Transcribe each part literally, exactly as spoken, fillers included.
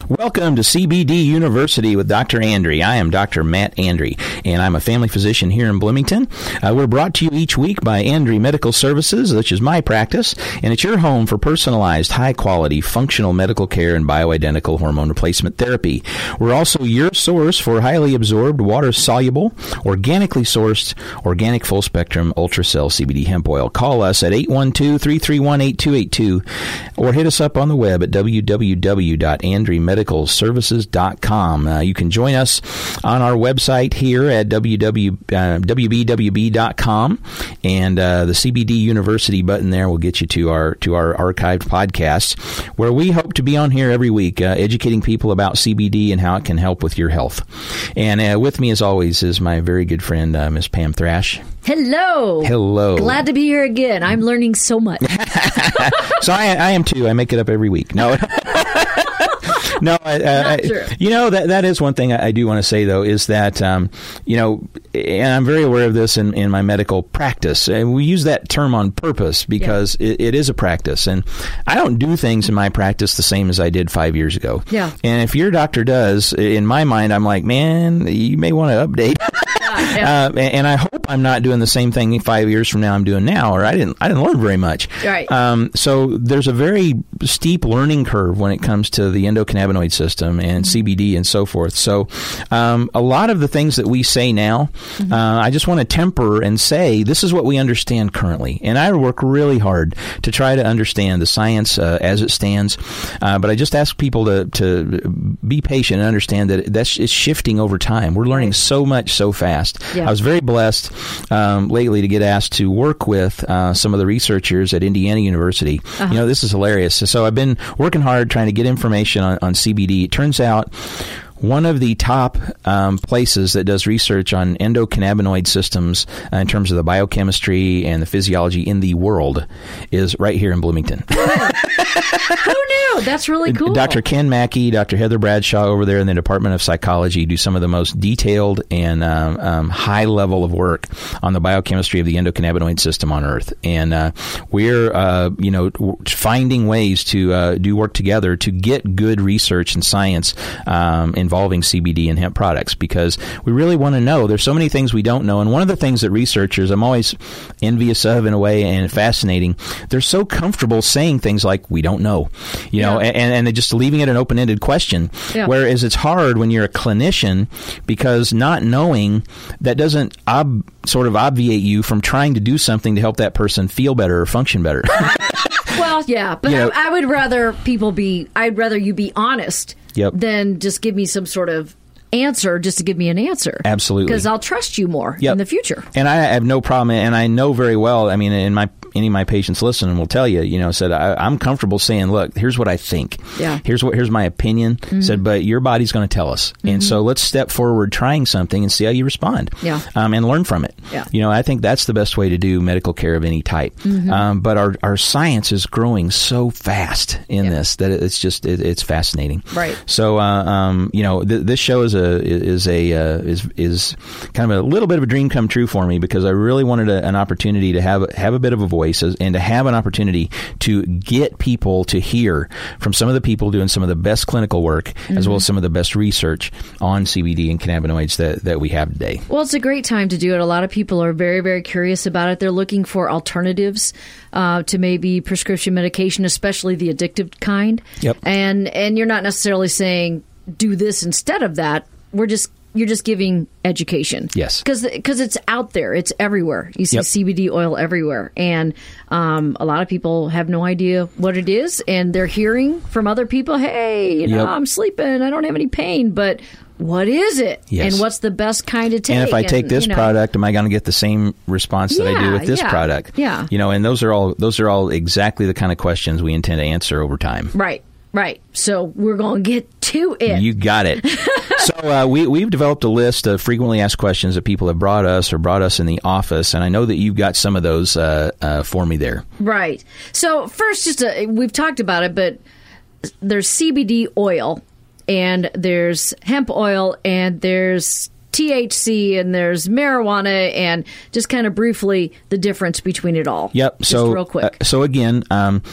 Welcome to C B D University with Doctor Andre. I am Doctor Matt Andre, and I'm a family physician here in Bloomington. Uh, we're brought to you each week by Andre Medical Services, which is my practice, and it's your home for personalized, high-quality, functional medical care and bioidentical hormone replacement therapy. We're also your source for highly absorbed, water-soluble, organically sourced, organic full-spectrum ultracell C B D hemp oil. Call us at eight one two, three three one, eight two eight two or hit us up on the web at w w w dot andre medical services dot com. Uh, you can join us on our website here at w w w b dot com, and uh, the C B D University button there will get you to our to our archived podcasts, where we hope to be on here every week, uh, educating people about C B D and how it can help with your health. And uh, with me, as always, is my very good friend, uh, Miss Pam Thrash. Hello. Hello. Glad to be here again. I'm learning so much. So I, I am too. I make it up every week. No. No, I, Not I, true. You know, that that is one thing I, I do want to say, though, is that, um, you know, and I'm very aware of this in, in my medical practice. And we use that term on purpose because yeah. it, it is a practice. And I don't do things in my practice the same as I did five years ago. Yeah. And if your doctor does, in my mind, I'm like, man, you may want to update. Yeah, yeah. Uh, and I hope I'm not doing the same thing five years from now I'm doing now, or I didn't I didn't learn very much. Right. Um, so there's a very steep learning curve when it comes to the endocannabinoid system and mm-hmm. C B D and so forth. So um, a lot of the things that we say now, mm-hmm. uh, I just want to temper and say this is what we understand currently. And I work really hard to try to understand the science uh, as it stands. Uh, but I just ask people to, to be patient and understand that that's it's shifting over time. We're learning right. so much so fast. Yeah. I was very blessed um, lately to get asked to work with uh, some of the researchers at Indiana University. Uh-huh. You know, this is hilarious. So I've been working hard trying to get information on, on C B D. It turns out one of the top um, places that does research on endocannabinoid systems uh, in terms of the biochemistry and the physiology in the world is right here in Bloomington. Who knew? That's really cool. Doctor Ken Mackey, Doctor Heather Bradshaw over there in the Department of Psychology do some of the most detailed and um, um, high level of work on the biochemistry of the endocannabinoid system on Earth. And uh, we're, uh, you know, finding ways to uh, do work together to get good research and science um, involving C B D and hemp products, because we really want to know. There's so many things we don't know. And one of the things that researchers, I'm always envious of in a way and fascinating, they're so comfortable saying things like, we don't know, you know, yeah. and, and just leaving it an open-ended question. Yeah. Whereas it's hard when you're a clinician, because not knowing, that doesn't ob- sort of obviate you from trying to do something to help that person feel better or function better. Well, yeah, but you know, I, I would rather people be, I'd rather you be honest yep. than just give me some sort of answer just to give me an answer. Absolutely. Because I'll trust you more yep. in the future. And I have no problem, and I know very well, I mean, in my any of my patients listening will tell you, you know, said, I, I'm comfortable saying, look, here's what I think. Yeah. Here's what here's my opinion. Mm-hmm. Said, but your body's going to tell us. Mm-hmm. And so let's step forward trying something and see how you respond. Yeah. Um, and learn from it. Yeah. You know, I think that's the best way to do medical care of any type. Mm-hmm. Um, but our, our science is growing so fast in yeah. this that it's just, it, it's fascinating. Right. So, uh, um, you know, th- this show is a, is a, uh, is, is kind of a little bit of a dream come true for me, because I really wanted a, an opportunity to have, have a bit of a voice and to have an opportunity to get people to hear from some of the people doing some of the best clinical work, mm-hmm. as well as some of the best research on C B D and cannabinoids that, that we have today. Well, it's a great time to do it. A lot of people are very, very curious about it. They're looking for alternatives uh, to maybe prescription medication, especially the addictive kind. Yep. And and you're not necessarily saying do this instead of that. We're just You're just giving education. Yes. Because it's out there. It's everywhere. You see yep. C B D oil everywhere. And um, a lot of people have no idea what it is. And they're hearing from other people, hey, you know, yep. I'm sleeping. I don't have any pain. But what is it? Yes. And what's the best kind to take? And if I take and, this you know, product, am I going to get the same response that yeah, I do with this yeah, product? Yeah. You know, and those are all those are all exactly the kind of questions we intend to answer over time. Right. Right. So we're going to get to it. You got it. So uh, we, we've developed a list of frequently asked questions that people have brought us or brought us in the office, and I know that you've got some of those uh, uh, for me there. Right. So first, just a, we've talked about it, but there's C B D oil, and there's hemp oil, and there's T H C, and there's marijuana, and just kind of briefly the difference between it all. Yep. Just so real quick. Uh, so again. Um,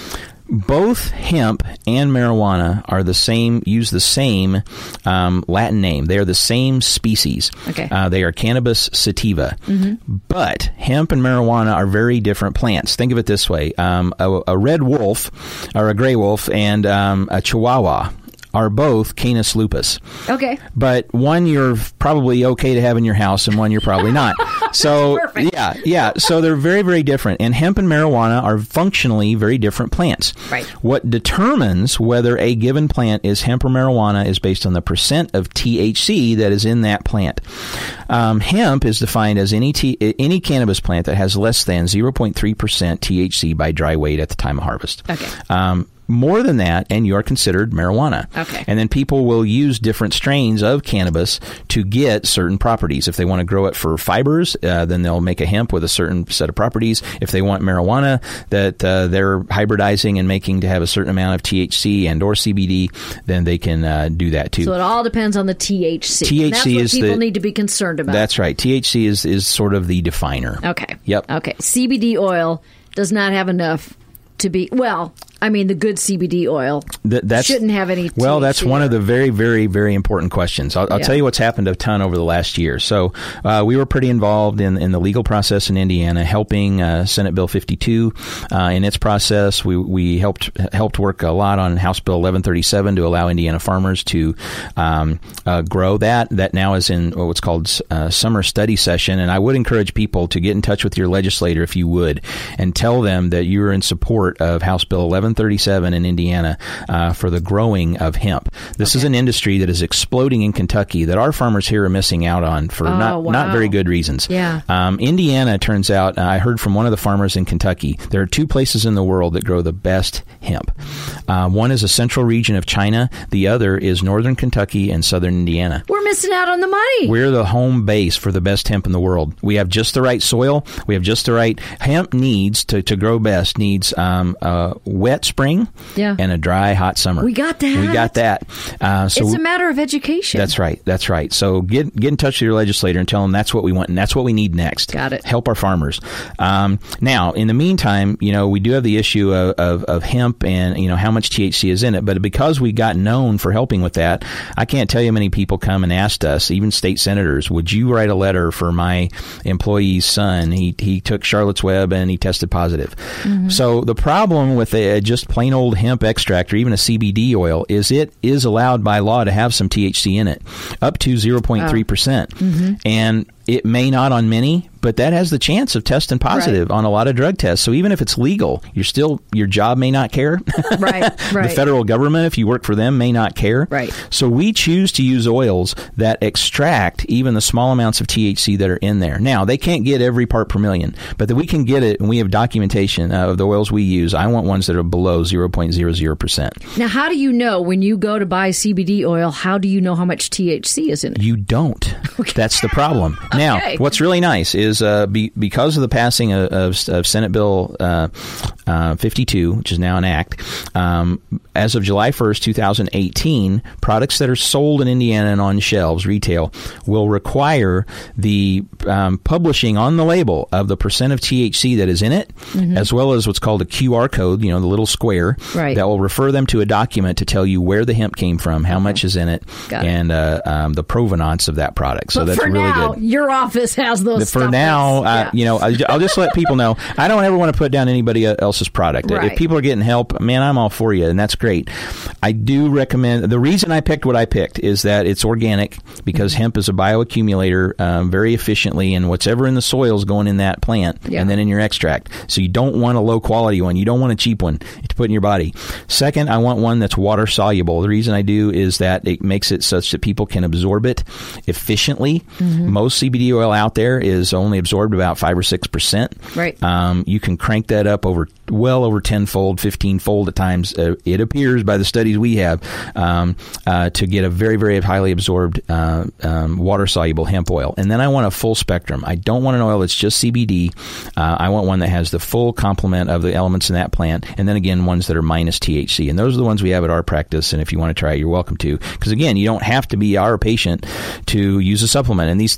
Both hemp and marijuana are the same, use the same um, Latin name. They are the same species. Okay. Uh, they are Cannabis sativa. Mm-hmm. But hemp and marijuana are very different plants. Think of it this way. Um, a, a red wolf, or a gray wolf, and um, a chihuahua are both Canis lupus. Okay. But one you're probably okay to have in your house, and one you're probably not. So, Perfect. yeah, yeah. So they're very, very different. And hemp and marijuana are functionally very different plants. Right. What determines whether a given plant is hemp or marijuana is based on the percent of T H C that is in that plant. Um, hemp is defined as any t- any cannabis plant that has less than zero point three percent T H C by dry weight at the time of harvest. Okay. Um, More than that, and you are considered marijuana. Okay. And then people will use different strains of cannabis to get certain properties. If they want to grow it for fibers, uh, then they'll make a hemp with a certain set of properties. If they want marijuana that uh, they're hybridizing and making to have a certain amount of T H C and or C B D, then they can uh, do that too. So it all depends on the T H C. T H C and that's what is people the, need to be concerned about. That's right. T H C is, is sort of the definer. Okay. Yep. Okay. C B D oil does not have enough to be, well, I mean, the good C B D oil Th- that's, shouldn't have any T H C. Well, that's one of the very, very, very important questions. I'll, I'll Yeah. tell you what's happened a ton over the last year. So uh, we were pretty involved in, in the legal process in Indiana, helping uh, Senate Bill fifty-two uh, in its process. We we helped helped work a lot on House Bill eleven thirty-seven to allow Indiana farmers to um, uh, grow that. That now is in what's called uh, summer study session. And I would encourage people to get in touch with your legislator, if you would, and tell them that you're in support of House Bill eleven thirty-seven in Indiana uh, for the growing of hemp. This Okay. is an industry that is exploding in Kentucky that our farmers here are missing out on for Oh, not wow. not very good reasons. Yeah. Um, Indiana, turns out, uh, I heard from one of the farmers in Kentucky, there are two places in the world that grow the best hemp. Uh, one is a central region of China. The other is northern Kentucky and southern Indiana. We're missing out on the money. We're the home base for the best hemp in the world. We have just the right soil. We have just the right... Hemp needs, to, to grow best, needs um, a wet spring Yeah. and a dry, hot summer. We got that. We got that. Uh, so it's a matter of education. That's right. That's right. So get get in touch with your legislator and tell them that's what we want and that's what we need next. Got it. Help our farmers. Um, now, in the meantime, you know, we do have the issue of, of, of hemp and, you know, how much T H C is in it. But because we got known for helping with that, I can't tell you how many people come and asked us, even state senators, would you write a letter for my employee's son? He he took Charlotte's Web and he tested positive. Mm-hmm. So the problem with a, just plain old hemp extract or even a C B D oil is it is allowed by law to have some T H C in it, up to zero point three percent. Oh. Mm-hmm. And it may not on many, but that has the chance of testing positive Right. on a lot of drug tests. So even if it's legal, you're still, your job may not care. Right, right. The federal government, if you work for them, may not care. Right. So we choose to use oils that extract even the small amounts of T H C that are in there. Now, they can't get every part per million, but that we can get it, and we have documentation uh, of the oils we use. I want ones that are below zero point zero zero percent. Now, how do you know when you go to buy C B D oil, how do you know how much T H C is in it? You don't. Okay. That's the problem. Now, Okay. what's really nice is uh, be, because of the passing of, of, of Senate Bill uh, uh, fifty-two, which is now an act, um, as of July first, twenty eighteen, products that are sold in Indiana and on shelves, retail, will require the um, publishing on the label of the percent of T H C that is in it, mm-hmm. as well as what's called a Q R code, you know, the little square, right. that will refer them to a document to tell you where the hemp came from, how okay. much is in it, Got and uh, um, the provenance of that product. So but that's for really now, good. Your office has those. For now, uh, yeah. you know, I'll just let people know. I don't ever want to put down anybody else's product. Right. If people are getting help, man, I'm all for you, and that's great. I do recommend. The reason I picked what I picked is that it's organic, because mm-hmm. hemp is a bioaccumulator um, very efficiently, and whatever in the soil is going in that plant, yeah. and then in your extract. So you don't want a low quality one. You don't want a cheap one to put in your body. Second, I want one that's water soluble. The reason I do is that it makes it such that people can absorb it efficiently. Mm-hmm. Most C B D oil out there is only absorbed about five or six percent. Right. Um, you can crank that up over well over tenfold, fifteen-fold at times. Uh, it appears by the studies we have um, uh, to get a very, very highly absorbed uh, um, water-soluble hemp oil. And then I want a full spectrum. I don't want an oil that's just C B D. Uh, I want one that has the full complement of the elements in that plant. And then again, ones that are minus T H C. And those are the ones we have at our practice. And if you want to try it, you're welcome to. Because again, you don't have to be our patient to use a supplement. And these these aren't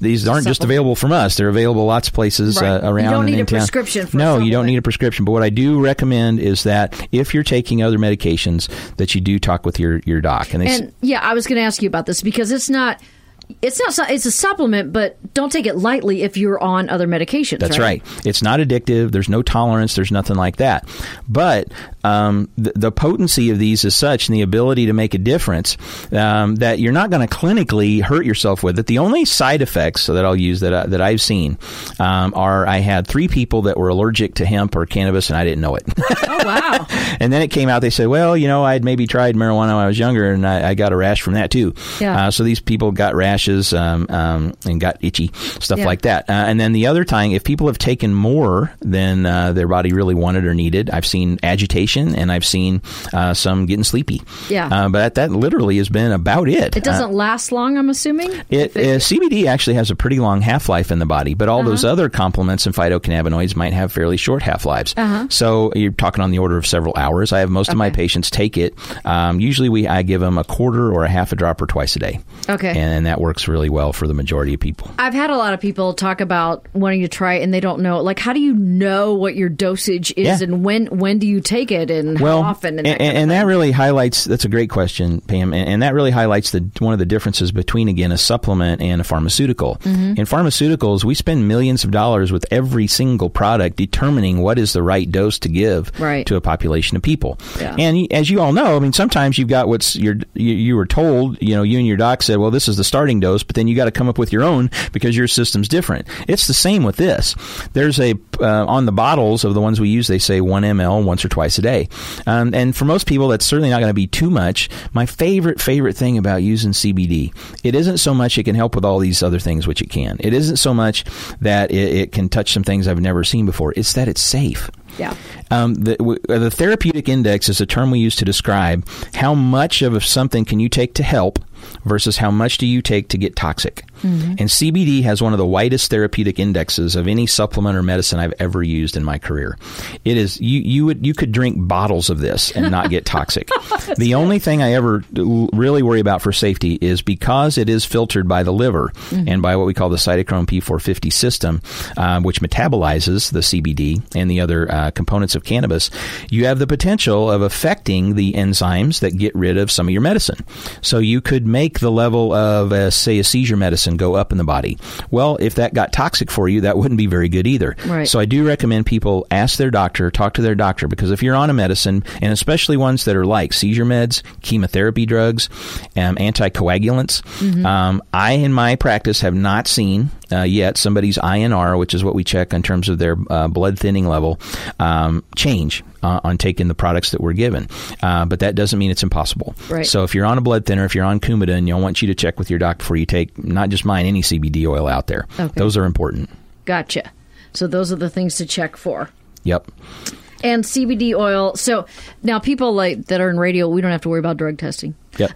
just available from us. They're available lots of places right. uh, around. You don't need and in a town. prescription for No, a you don't need a prescription. But what I do recommend is that if you're taking other medications, that you do talk with your, your doc. And, they and yeah, I was going to ask you about this because it's not. It's not. It's a supplement, but don't take it lightly if you're on other medications. That's right. right. It's not addictive. There's no tolerance. There's nothing like that. But um, the, the potency of these is such, and the ability to make a difference, um, that you're not going to clinically hurt yourself with it. The only side effects that I'll use that I, that I've seen um, are I had three people that were allergic to hemp or cannabis, and I didn't know it. Oh wow! And then it came out. They said, "Well, you know, I'd maybe tried marijuana when I was younger, and I, I got a rash from that too." Yeah. Uh, so these people got rash. Um, um, and got itchy, stuff yeah. like that. Uh, and then the other time, if people have taken more than uh, their body really wanted or needed, I've seen agitation and I've seen uh, some getting sleepy. Yeah. Uh, but that literally has been about it. It doesn't uh, last long, I'm assuming? It, uh, C B D actually has a pretty long half-life in the body, but all uh-huh. those other complements and phytocannabinoids might have fairly short half-lives. Uh-huh. So you're talking on the order of several hours. I have most okay. of my patients take it. Um, usually we I give them a quarter or a half a dropper twice a day. Okay. And, and that works really well for the majority of people. I've had a lot of people talk about wanting to try it and they don't know. Like, how do you know what your dosage is yeah. and when when do you take it and well, how often? And, and, that, kind and of that really highlights, that's a great question, Pam, and, and that really highlights the one of the differences between, again, a supplement and a pharmaceutical. Mm-hmm. In pharmaceuticals, we spend millions of dollars with every single product determining what is the right dose to give right. to a population of people. Yeah. And as you all know, I mean, sometimes you've got what's your, you, you were told, you know, you and your doc said, well, this is the starting dose, but then you got to come up with your own because your system's different. It's the same with this. There's a, uh, on the bottles of the ones we use, they say one milliliter once or twice a day. Um, and for most people, that's certainly not going to be too much. My favorite, favorite thing about using C B D, it isn't so much it can help with all these other things, which it can. It isn't so much that it, it can touch some things I've never seen before. It's that it's safe. Yeah. Um, the, w- the therapeutic index is a term we use to describe how much of something can you take to help versus how much do you take to get toxic. Mm-hmm. And C B D has one of the widest therapeutic indexes of any supplement or medicine I've ever used in my career. It is you you would you could drink bottles of this and not get toxic. The good. Only thing I ever really worry about for safety is because it is filtered by the liver mm-hmm. and by what we call the cytochrome P four fifty system, um, which metabolizes the C B D and the other uh, components of cannabis. You have the potential of affecting the enzymes that get rid of some of your medicine. So you could make the level of, uh, say, a seizure medicine go up in the body. Well, if that got toxic for you, that wouldn't be very good either. Right. So I do recommend people ask their doctor, talk to their doctor, because if you're on a medicine, and especially ones that are like seizure meds, chemotherapy drugs, um, anticoagulants, mm-hmm. um, I, in my practice, have not seen uh, yet somebody's I N R, which is what we check in terms of their uh, blood thinning level, um, change uh, on taking the products that we're given. Uh, but that doesn't mean it's impossible. Right. So if you're on a blood thinner, if you're on Coumadin, you know, I want you to check with your doctor before you take, not just mine, any C B D oil out there. Okay. Those are important. Gotcha. So those are the things to check for. Yep. And C B D oil. So now people like that are in radio, we don't have to worry about drug testing. Yep.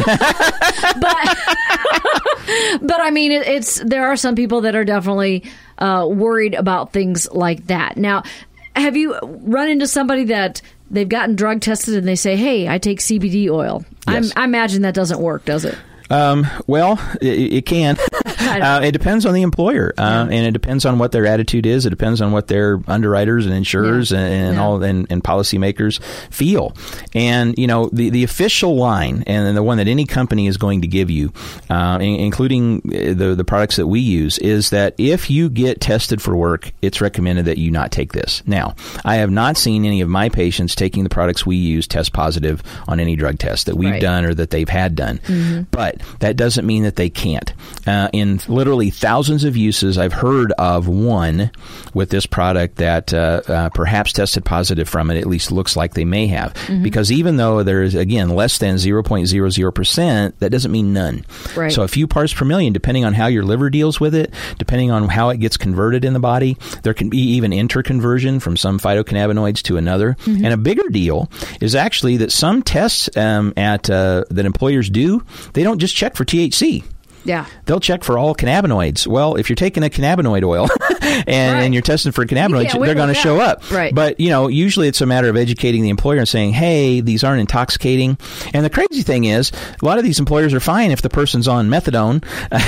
but but I mean, it, it's there are some people that are definitely uh, worried about things like that. Now, have you run into somebody that they've gotten drug tested and they say, "Hey, I take C B D oil"? Yes. I'm, I imagine that doesn't work, does it? Um, well, it, it can. uh, it depends on the employer, uh, yeah. and it depends on what their attitude is. It depends on what their underwriters and insurers yeah. and, and yeah. all and, and policymakers feel. And you know, the, the official line and the one that any company is going to give you, uh, in, including the the products that we use, is that if you get tested for work, it's recommended that you not take this. Now, I have not seen any of my patients taking the products we use test positive on any drug test that we've right. done or that they've had done, mm-hmm. but that doesn't mean that they can't. Uh, in literally thousands of uses, I've heard of one with this product that uh, uh, perhaps tested positive from it, at least looks like they may have. Mm-hmm. Because even though there is, again, less than zero point zero zero percent, that doesn't mean none. Right. So a few parts per million, depending on how your liver deals with it, depending on how it gets converted in the body, there can be even interconversion from some phytocannabinoids to another. Mm-hmm. And a bigger deal is actually that some tests um, at uh, that employers do, they don't just check for T H C. Yeah. They'll check for all cannabinoids. Well, if you're taking a cannabinoid oil and, right. and you're testing for cannabinoids, they're going to show up. Right. But, you know, usually it's a matter of educating the employer and saying, hey, these aren't intoxicating. And the crazy thing is, a lot of these employers are fine if the person's on methadone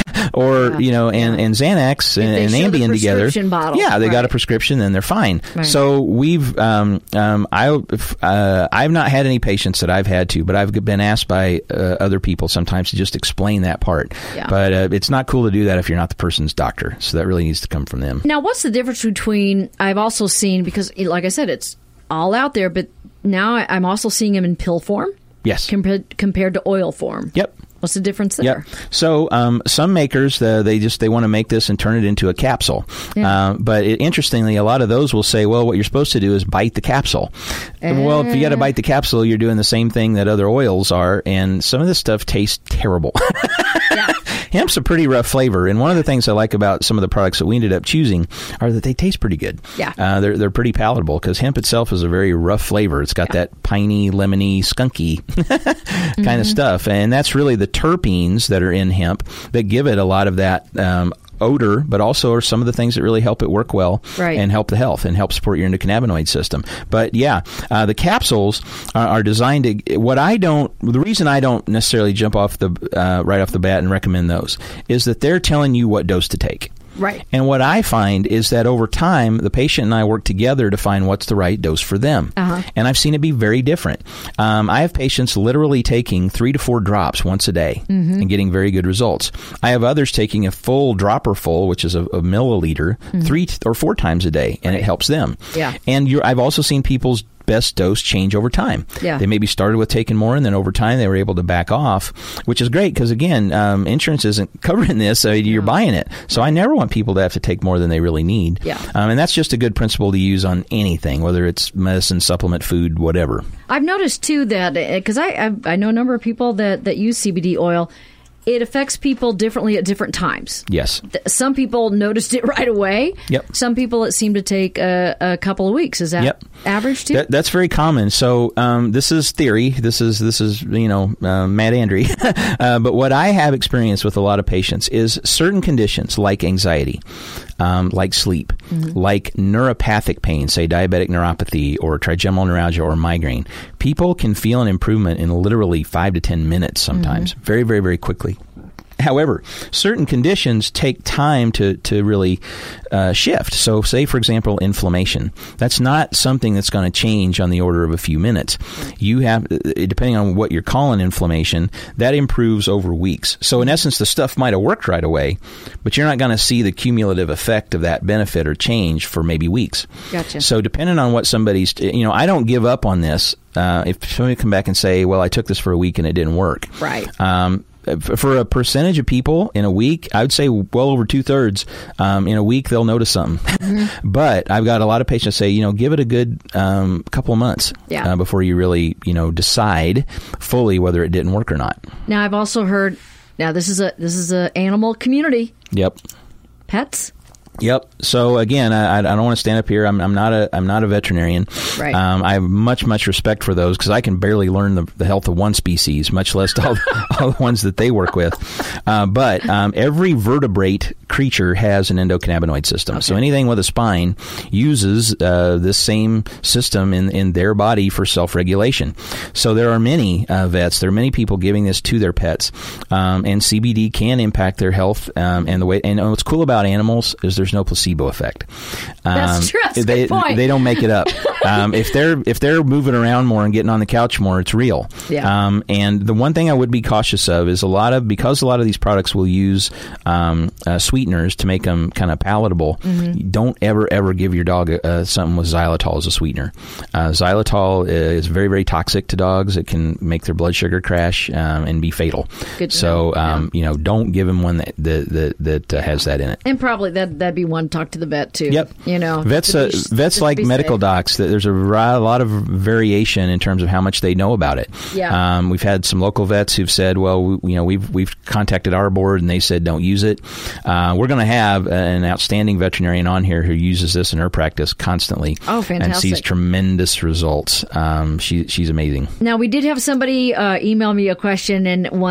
or, yeah. you know, and, and Xanax and, and Ambien together. Bottle. Yeah, they right. got a prescription, then they're fine. Right. So we've, um, um, I, uh, I've not had any patients that I've had to, but I've been asked by uh, other people sometimes to just explain that part. Yeah. But uh, it's not cool to do that if you're not the person's doctor. So that really needs to come from them. Now, what's the difference between, I've also seen, because like I said, it's all out there, but now I'm also seeing them in pill form? Yes. Compared, compared to oil form? Yep. What's the difference there? Yep. So um, some makers, uh, they just they want to make this and turn it into a capsule. Yeah. Uh, but it, interestingly, a lot of those will say, well, what you're supposed to do is bite the capsule. Uh, well, if you got to bite the capsule, you're doing the same thing that other oils are, and some of this stuff tastes terrible. Yeah. Hemp's a pretty rough flavor, and one of the things I like about some of the products that we ended up choosing are that they taste pretty good. Yeah. Uh, they're they're pretty palatable because hemp itself is a very rough flavor. It's got yeah. that piney, lemony, skunky kind mm-hmm. of stuff, and that's really the terpenes that are in hemp that give it a lot of that um, odor, but also are some of the things that really help it work well right. and help the health and help support your endocannabinoid system. But yeah, uh, the capsules are, are designed to, what I don't, the reason I don't necessarily jump off the, uh, right off the bat and recommend those is that they're telling you what dose to take. Right. And what I find is that over time, the patient and I work together to find what's the right dose for them. Uh-huh. And I've seen it be very different. Um, I have patients literally taking three to four drops once a day mm-hmm. and getting very good results. I have others taking a full dropper full, which is a, a milliliter, mm-hmm. three t- or four times a day, and right. it helps them. Yeah. And you're, I've also seen people's best dose change over time. Yeah. They maybe started with taking more, and then over time they were able to back off, which is great because, again, um, insurance isn't covering this, so you're no. buying it. So I never want people to have to take more than they really need. Yeah. Um, and that's just a good principle to use on anything, whether it's medicine, supplement, food, whatever. I've noticed, too, that because I, I I know a number of people that, that use C B D oil. It affects people differently at different times. Yes. Some people noticed it right away. Yep. Some people it seemed to take a, a couple of weeks. Is that yep. average too? That, that's very common. So um, this is theory. This is this is you know uh, Matt Andre. uh, but what I have experienced with a lot of patients is certain conditions like anxiety, um, like sleep, mm-hmm. like neuropathic pain, say diabetic neuropathy or trigeminal neuralgia or migraine. People can feel an improvement in literally five to ten minutes sometimes, mm-hmm. very very very quickly. However, certain conditions take time to, to really uh, shift. So say, for example, inflammation. That's not something that's going to change on the order of a few minutes. You have, depending on what you're calling inflammation, that improves over weeks. So in essence, the stuff might have worked right away, but you're not going to see the cumulative effect of that benefit or change for maybe weeks. Gotcha. So depending on what somebody's, you know, I don't give up on this. Uh, if somebody come back and say, well, I took this for a week and it didn't work. Right. Um, For a percentage of people in a week, I would say well over two thirds um, in a week they'll notice something. Mm-hmm. But I've got a lot of patients say, you know, give it a good um, couple of months yeah. uh, before you really, you know, decide fully whether it didn't work or not. Now I've also heard. Now this is a this is a animal community. Yep. Pets. Yep. So again, I, I don't want to stand up here. I'm, I'm not a I'm not a veterinarian. Right. Um, I have much much respect for those because I can barely learn the, the health of one species, much less all, all the ones that they work with. Uh, but um, every vertebrate creature has an endocannabinoid system. Okay. So anything with a spine uses uh, this same system in in their body for self-regulation. So there are many uh, vets. There are many people giving this to their pets, um, and C B D can impact their health um, and the way. And what's cool about animals is there's no placebo effect. Um, That's true. That's a they good point. they don't make it up. um, if they're if they're moving around more and getting on the couch more, it's real. Yeah. Um, and the one thing I would be cautious of is a lot of because a lot of these products will use um, uh, sweeteners to make them kind of palatable. Mm-hmm. Don't ever ever give your dog uh, something with xylitol as a sweetener. Uh, xylitol is very very toxic to dogs. It can make their blood sugar crash um, and be fatal. Good to so know. Um, yeah. you know, don't give them one that that that, that uh, has that in it. And probably that that'd be one talk to the vet too. Yep. You know, vets uh, be, vets like medical safe. docs. There's a lot of variation in terms of how much they know about it. Yeah. Um, we've had some local vets who've said, well, we, you know, we've we've contacted our board and they said don't use it. Uh, we're going to have an outstanding veterinarian on here who uses this in her practice constantly. Oh, fantastic! And sees tremendous results. Um, she she's amazing. Now we did have somebody uh, email me a question and wanted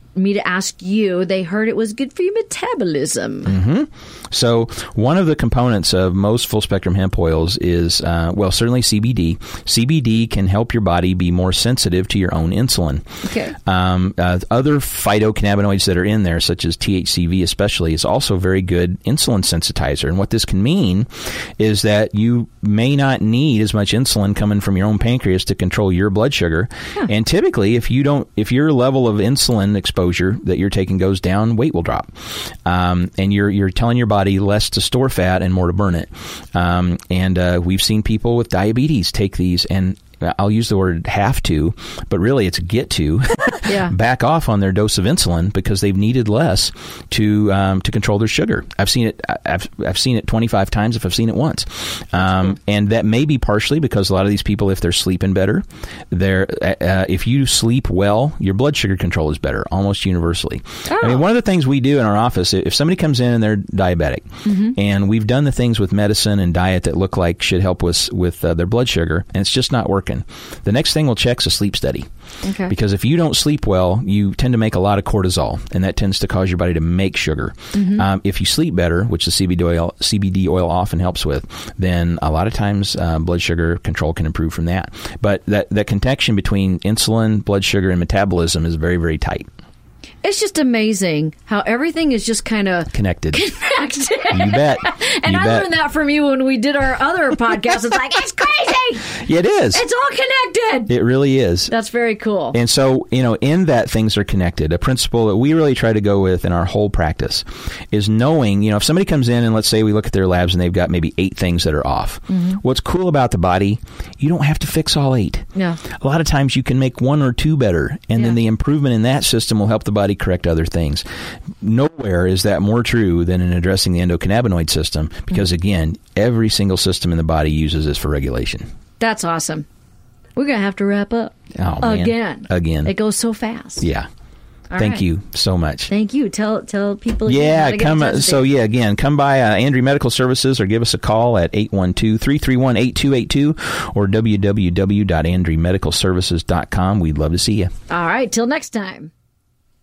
me to ask you. They heard it was good for your metabolism. Mm-hmm. So one of the components of most full-spectrum hemp oils is, uh, well, certainly C B D. C B D can help your body be more sensitive to your own insulin. Okay. Um, uh, other phytocannabinoids that are in there, such as T H C V especially, is also a very good insulin sensitizer. And what this can mean is that you may not need as much insulin coming from your own pancreas to control your blood sugar. Huh. And typically, if you don't, if your level of insulin exposure that you're taking goes down, weight will drop. Um, and you're you're telling your body less to store fat and more to burn it. Um, and uh, we've seen people with diabetes take these, and I'll use the word have to, but really it's get to yeah. back off on their dose of insulin because they've needed less to um, to control their sugar. I've seen it. I've I've seen it twenty-five times if I've seen it once, um, cool. And that may be partially because a lot of these people, if they're sleeping better, they're uh, if you sleep well, your blood sugar control is better almost universally. Oh. I mean, one of the things we do in our office, if somebody comes in and they're diabetic, mm-hmm. and we've done the things with medicine and diet that look like should help with with uh, their blood sugar, and it's just not working. The next thing we'll check is a sleep study. Okay. Because if you don't sleep well, you tend to make a lot of cortisol, and that tends to cause your body to make sugar. Mm-hmm. Um, if you sleep better, which the C B D oil, C B D oil often helps with, then a lot of times uh, blood sugar control can improve from that. But that, that connection between insulin, blood sugar, and metabolism is very, very tight. It's just amazing how everything is just kind of connected. Connected. You bet. And you I bet. learned that from you when we did our other podcast. It's like, it's crazy. Yeah, it is. It's all connected. It really is. That's very cool. And so, you know, in that things are connected. A principle that we really try to go with in our whole practice is knowing, you know, if somebody comes in and let's say we look at their labs and they've got maybe eight things that are off. Mm-hmm. What's cool about the body, you don't have to fix all eight. Yeah. A lot of times you can make one or two better, and yeah. then the improvement in that system will help the body correct other things. Nowhere is that more true than in addressing the endocannabinoid system because, mm-hmm. again, every single system in the body uses this for regulation. That's awesome. We're going to have to wrap up. Oh, man. Again. Again. It goes so fast. Yeah. All Thank right. you so much. Thank you. Tell tell people. Yeah, how to get come. in touch So yeah, again, come by uh, Andry Medical Services or give us a call at eight one two, three three one, eight two eight two or w w w dot andry medical services dot com. We'd love to see you. All right. Till next time.